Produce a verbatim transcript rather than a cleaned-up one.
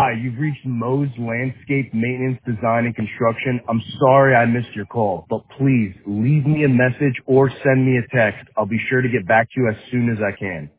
Hi, you've reached Moe's Landscape Maintenance, Design, and Construction. I'm sorry I missed your call, but please leave me a message or send me a text. I'll be sure to get back to you as soon as I can.